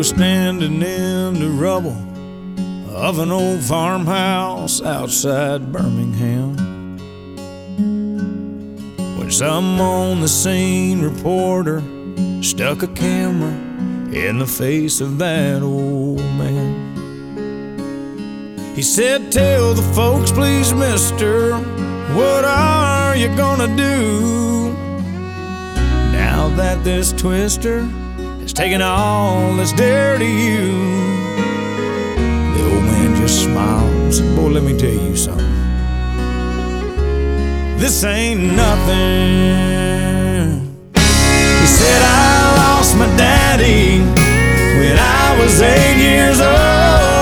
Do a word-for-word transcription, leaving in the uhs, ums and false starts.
was standing in the rubble of an old farmhouse outside Birmingham when some on the scene reporter stuck a camera in the face of that old man. He said, "Tell the folks, please, mister, what are you gonna do now that this twister has taken all that's dear to you?" The old man just smiled and said, "Boy, let me tell you something. This ain't nothing." He said, "I lost my daddy when I was eight years old.